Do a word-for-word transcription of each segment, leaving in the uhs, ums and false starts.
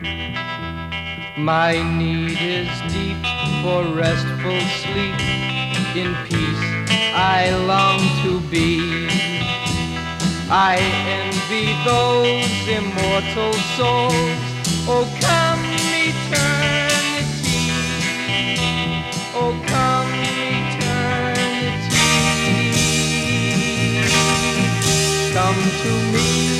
My need is deep for restful sleep. In peace I long to be. I envy those immortal souls. Oh, come eternity. Oh, come eternity. Come to me.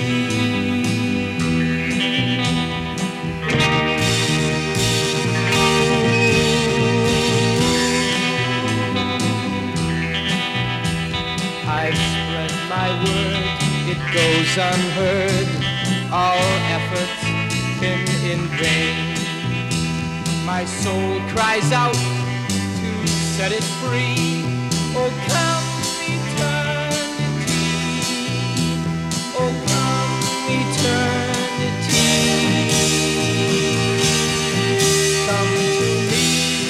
I've spread my word, it goes unheard. All efforts been in vain. My soul cries out to set it free. Oh, come eternity. Oh, come eternity. Come to me.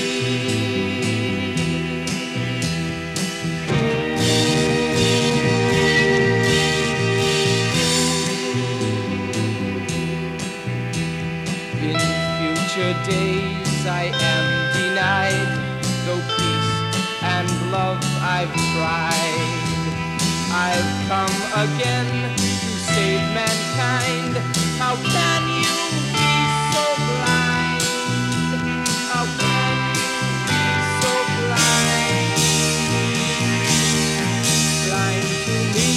In future days I am denied, though peace and love I've tried. I've come again to save mankind. How can you be so blind? How can you be so blind? Blind to me.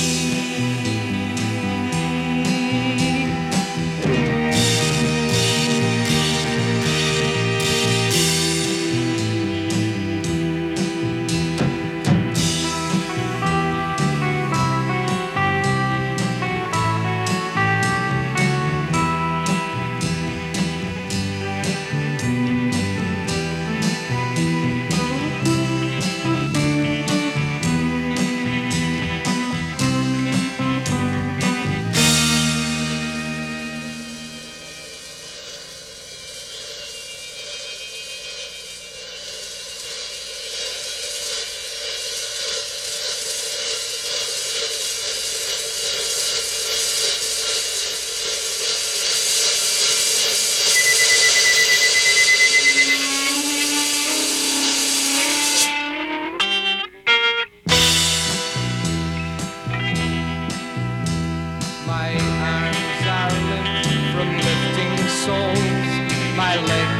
My arms are limp from lifting souls. My legs